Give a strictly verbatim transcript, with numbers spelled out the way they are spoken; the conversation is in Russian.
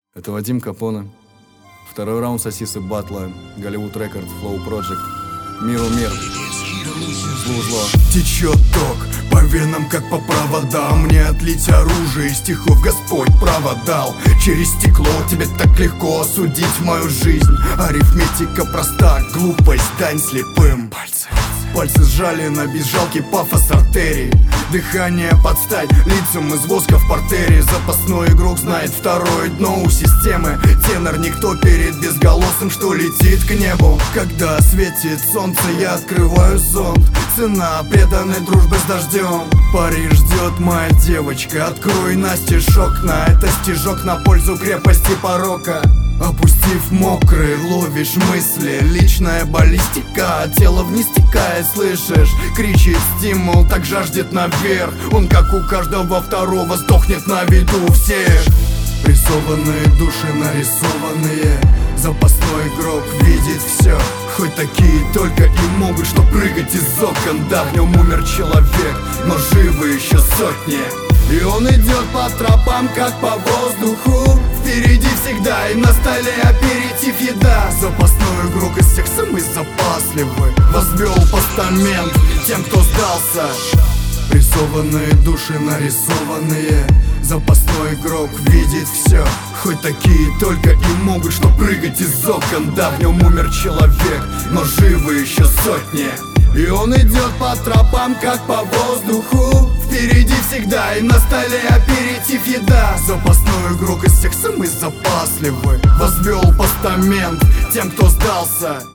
Это Вадим Капоне. Второй раунд сосисы батла. Голливуд Рекорд, Flow Project. Миру мир. Злу зло. Течет ток по венам, как по проводам. Мне отлить оружие, из стихов Господь право дал. Через стекло тебе так легко осудить мою жизнь. Арифметика проста, глупость дань слепым. Пальцы Пальцы сжали на безжалкий пафос артерий. Дыхание подстать лицам из воска в портере. Запасной игрок знает второе дно у системы. Тенор никто перед безголосым, что летит к небу. Когда светит солнце, я открываю зонт. Цена преданной дружбы с дождем. Париж ждет моя девочка. Открой настежь окна. Это стежок на пользу крепости порока. Опустив мокрые, ловишь мысли. Личная баллистика, тело вниз стекает, слышишь? Кричит стимул, так жаждет наверх. Он, как у каждого второго, сдохнет на виду всех. Прессованные души нарисованные. Запасной игрок видит все. Хоть такие только и могут, что прыгать из окон. Да, в нем умер человек, но живы еще сотни. И он идет по тропам, как по воздуху. Впереди всегда и на столе аперитив, еда. Запасной игрок из всех самый запасливый. Возвел постамент тем, кто сдался. Прессованные души нарисованные. Запасной игрок видит все. Хоть такие только и могут, что прыгать из окон. Да, в нем умер человек, но живы еще сотни. И он идет по тропам, как по воздуху. Впереди всегда и на столе аперитив, еда. Запасной игрок из всех самый запасливый. Возвел постамент тем, кто сдался.